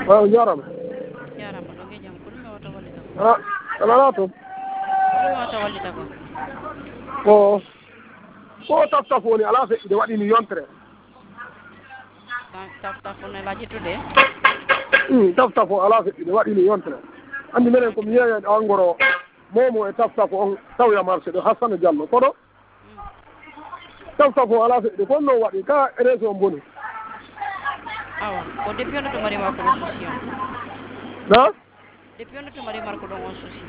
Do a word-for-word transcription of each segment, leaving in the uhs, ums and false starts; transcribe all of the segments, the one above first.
waaw jarama jarama ɗo ge jam ko ɗum mi wata wallita ko ah alala to ko ɗum mi wata wallita ko ko ko taf taf woni ala feƴƴide waɗini yontere taf taf ne laaƴittude taf taf o ala feƴƴide waɗini yontere anndi minen komi yeeya angoro momo e taf taf on tawya marché ɗo hassane diallo koɗo taf taf o ala feƴƴide kon noon waɗi ka région boni awa ko depuis onde to mari marko ɗon souci on na depuis onde to mari marko ɗon on souci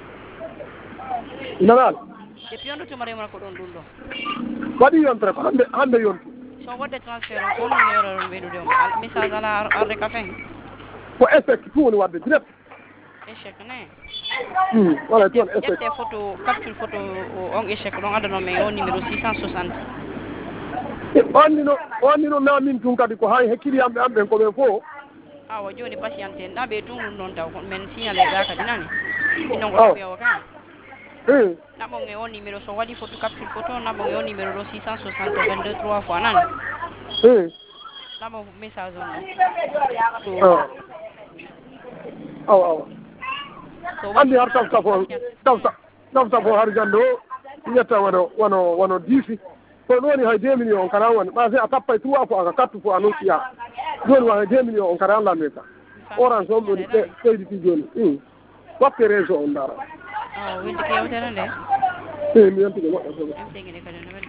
nanani depuis onde to mari marko ɗon ɗum ɗo waɗi yontere ko hande hande yonti so wadde transfert on ko ɗum yewrata ɓeydude on message ala arde ka fen ko échec tout woni wadde direct échec ne voilà toon échec ƴette photo capture photo on échec ɗon addanon men o numéro six cent soixante onnino onnino namin tun kadi ko hay hakkiliyamɓe am ɓen koɓen fof awa joni patiente en ɗaɓe tun ɗum ɗon taw men signalé ɗa kadi nani ɗinnon ko ɗum yawa kan naɓon e o numéro so waɗi photo capture photo naɓon e o numéro ɗo six cent soixante vingt-deux trois fois nani naɓon message on ɗo awa awa andi har taf taf o taf taf taf o har jande o ƴetta wono wono wono diisi ko ɗum woni hay deux millions on kana woni ɓa si a tappay trois fois aka quatre fois noon siya joni wa hay deux millions on kada anlami ka orange on ɗoni ɓe ɓeyditi joni watte région on dara awa wedde ko yewtere nde i mi yontiɓe moƴƴa em tegene kadi